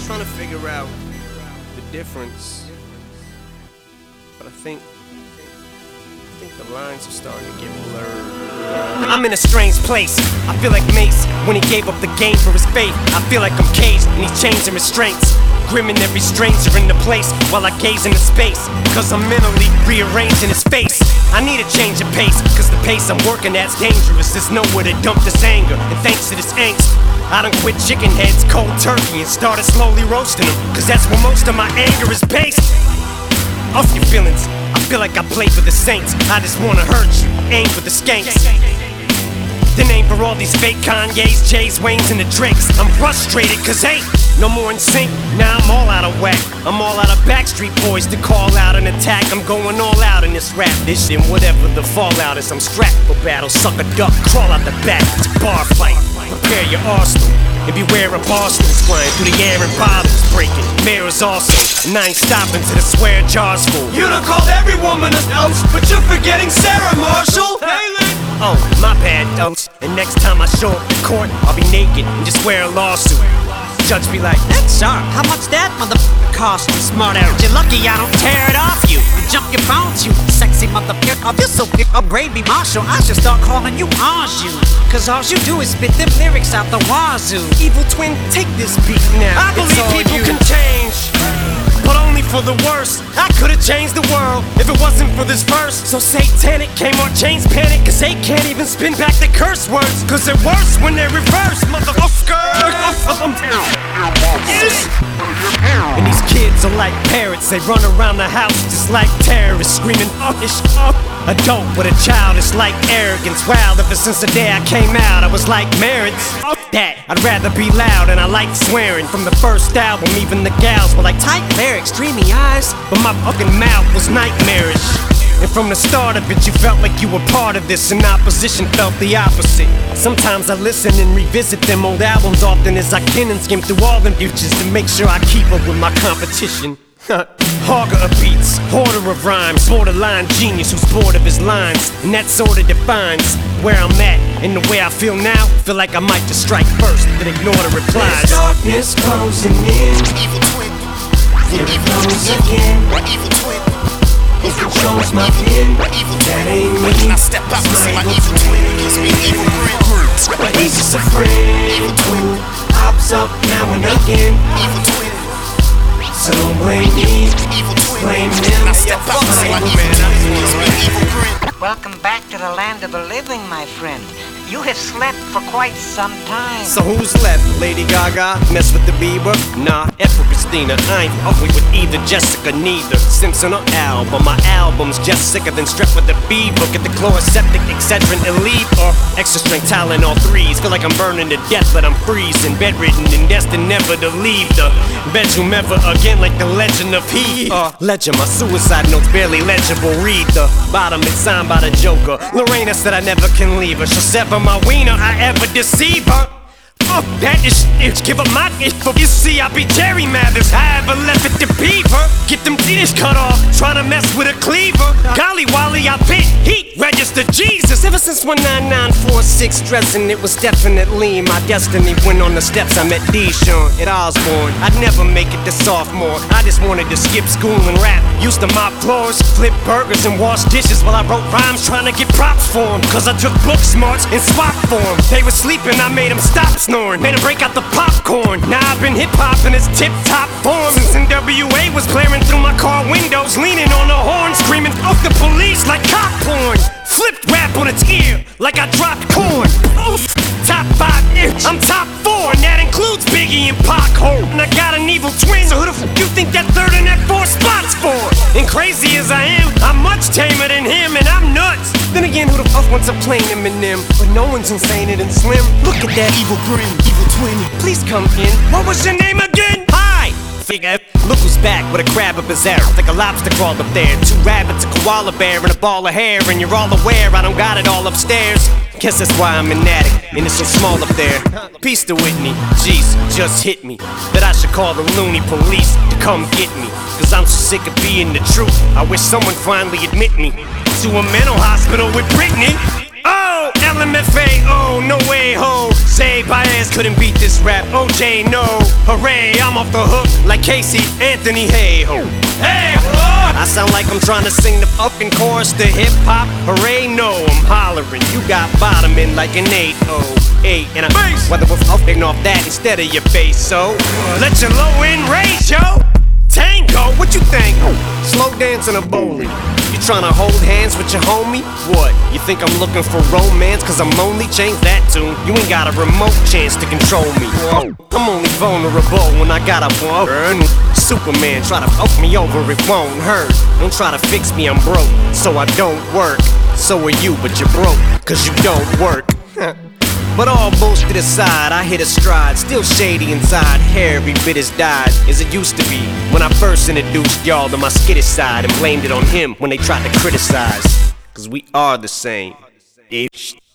trying to figure out the difference, but I think the lines are starting to get blurred. I'm in a strange place. I feel like Mace when he gave up the game for his faith. I feel like I'm caged in these chains and restraints, grimming every stranger in the place while I gaze into space, cause I'm mentally rearranging his face. I need a change of pace, cause the pace I'm working at's dangerous. There's nowhere to dump this anger, and thanks to this angst, I done quit chicken heads cold turkey and started slowly roasting them, cause that's where most of my anger is based. Off your feelings, I feel like I play for the Saints. I just wanna hurt you, aim for the skanks. Then aim for all these fake Kanye's, Jay's, Wayne's, and the Drakes. I'm frustrated cause hey, no more in sync. Now I'm all out of whack. I'm all out of Backstreet Boys to call out an attack. I'm going all out in this rap. This shit, whatever the fallout is, I'm strapped for battle. Suck a duck, crawl out the back. It's a bar fight. Prepare your arsenal and beware of arsenals flying through the air and bottles breaking. Mirrors also, and I ain't stopping till the swear jar's full. You done called every woman a oats, but you're forgetting Sarah Marshall. Oh, my bad, Oats. And next time I show up to court, I'll be naked and just wear a lawsuit. Judge be like, that's sharp. How much that motherfucker cost you? Smart out. You're lucky I don't tear it off you and jump your bones, you sexy motherfucker. Oh, you're so big. Upgrade me, Marshall. I should start calling you Anjou, cause all you do is spit them lyrics out the wazoo. Evil twin, take this beat now. I believe people can change, but only for the worse. I could've changed the world if it wasn't for this verse. So satanic, Kmart chains panic, cause they can't even spin back the curse words, cause they're worse when they're reversed, motherfucker. And these kids are like parrots, they run around the house just like terrorists, screaming fuckish up. A dope with a childish like arrogance. Wow, ever since the day I came out, I was like merits. Fuck that, I'd rather be loud, and I like swearing. From the first album, even the gals were like tight lyrics, dreamy eyes, but my fucking mouth was nightmarish. And from the start of it, you felt like you were part of this, and opposition felt the opposite. Sometimes I listen and revisit them old albums often as I can and skim through all them futures to make sure I keep up with my competition. Hogger of beats, hoarder of rhymes, borderline genius who's bored of his lines, and that sorta defines where I'm at. And the way I feel now, feel like I might just strike first, then ignore the replies. There's darkness closing in. Evil twin. Here it goes again. Evil twin. It controls my pen. That ain't me. When I step out to see my evil twin, it gives me evil grin. But he's just a friend who pops up now and again. Evil twin. So don't blame me. Evil twin. Blame him. When I step out to see my evil twin, it gives me evil grin. Welcome back to the land of the living, my friend. You have slept for quite some time. So who's left? Lady Gaga? Mess with the Bieber? Nah, F with Christina. I ain't fucking with either Jessica, neither Simpson or Al. But my album's just sicker than strep with the fever. Get the chloroseptic, Excedrin, Elite, or extra strength Tylenol 3s. Feel like I'm burning to death, but I'm freezing, bedridden and destined never to leave the bedroom ever again, like the legend of he. Ledger, my suicide notes barely legible. Read the bottom, it's signed by the Joker. Lorena said I never can leave her. She'll sever my wiener, I ever deceive her. Fuck that is shit, give up my info. You see, I be Jerry Mathers, I ever left it to Beaver. Get them teeth cut off, try to mess with a cleaver. Golly Wally, I bit heat, register Jesus. Ever since 19946 dressing, it was definitely my destiny. When on the steps I met Deshaun at Osborne. I'd never make it to sophomore, I just wanted to skip school and rap. Used to mop floors, flip burgers and wash dishes while I wrote rhymes trying to get props for them. Cause I took book smarts and swapped for them. They were sleeping, I made them stop snoring, made them break out the popcorn. Now I've been hip-hop in its tip-top form since NWA was blaring through my car windows, leaning on the horn, screaming fuck the police like cop porn. Flipped rap on its ear like I dropped corn. Oof. Top 5 inch, I'm top 4, and that includes Biggie and Pac. And I got an evil twin, so who the f you think that third and that fourth spot's for? And crazy as I am, I'm much tamer than him, and I'm nuts. Then again, who the fuck wants a plain Eminem? But no one's insane and slim. Look at that evil grin, evil twin. Please come in. What was your name again? Hi. Figure. Look who's back with a crab up his ass, like a lobster crawled up there. 2 rabbits, a koala bear, and a ball of hair. And you're all aware I don't got it all upstairs. Guess that's why I'm an addict, and it's so small up there. Peace to Whitney, jeez, just hit me that I should call the loony police to come get me. Cause I'm so sick of being the truth, I wish someone finally admit me to a mental hospital with Britney. Oh! yo, LMFAO, no way, ho. Zay Baez couldn't beat this rap. OJ, no. Hooray, I'm off the hook like Casey Anthony. Hey ho, hey ho. I sound like I'm trying to sing the fucking chorus to hip hop. Hooray, no, I'm hollering. You got bottoming like an 808, and I'm whether we're fucking off that instead of your face. So let your low end raise, yo. Tango, what you think? Slow dance in a bowling. You tryna hold hands with your homie? What? You think I'm looking for romance cause I'm lonely? Change that tune. You ain't got a remote chance to control me. I'm only vulnerable when I got a burn. Superman try to fuck me over, it won't hurt. Don't try to fix me, I'm broke, so I don't work. So are you, but you're broke cause you don't work. But all bullshit aside, I hit a stride. Still shady inside, hair every bit as dyed as it used to be when I first introduced y'all to my skittish side and blamed it on him when they tried to criticize. Cause we are the same. Ish.